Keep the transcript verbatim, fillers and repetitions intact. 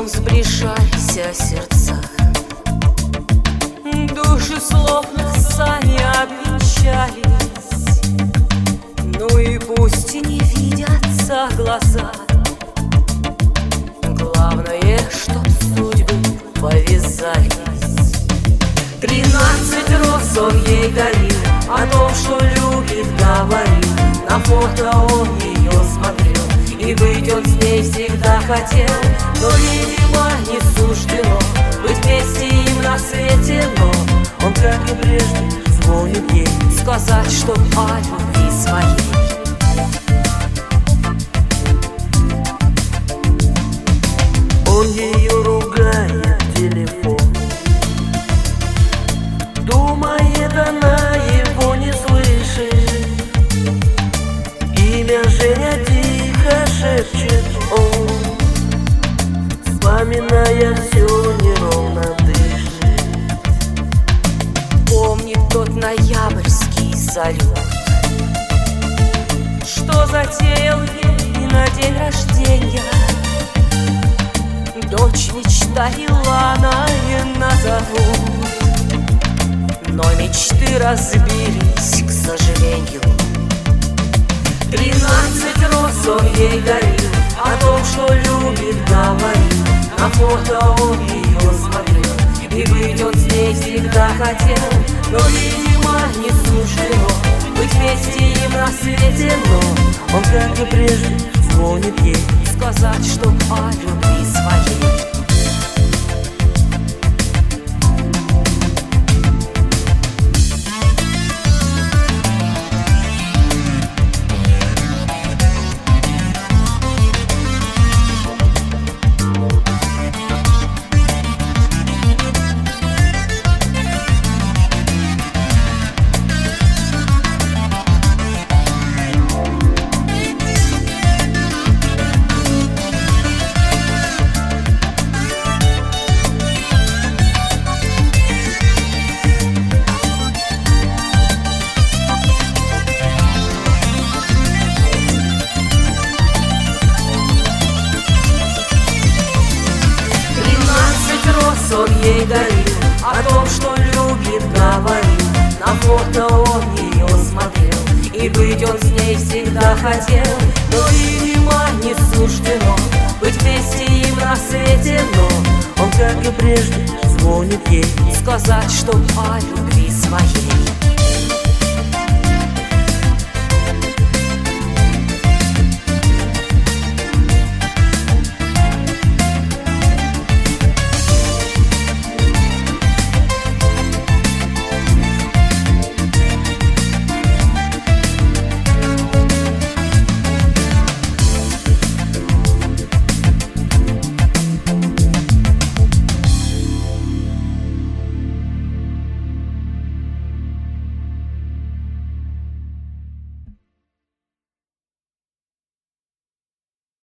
нем сближались сердца, души словно сами обвенчались. Ну и пусть не видятся глаза, главное, чтоб судьбы повязались. Тринадцать роз он ей дарил, о том, что любит, говорил. На фото он ее смотрел, и быть он с ней всегда хотел. Но, видимо, не суждено быть вместе им на свете. Но он, как и прежде, звонит ей сказать, что о любви своей. Он ее ругает в телефон, думает, она его не слышит. Имя Женя тихо шепчет он, вспоминая все, неровно дышит. Помнит тот ноябрьский салют, что затеял ей на день рождения. Дочь мечта Илана и назовут, но мечты разбились, к сожалению. Тринадцать роз он ей дарил, о том, что любит, говорил. На фото он ее смотрел, и быть он с ней всегда хотел. Но, видимо, не суждено быть вместе им на свете. Но он, как и прежде, звонит ей сказать, что о любви своей. Он ей дарил, о том, что любит, говорил. На фото он ее смотрел, и быть он с ней всегда хотел. Но, видимо, не суждено быть вместе им на свете. Но он, как и прежде, звонит ей сказать, что о любви своей.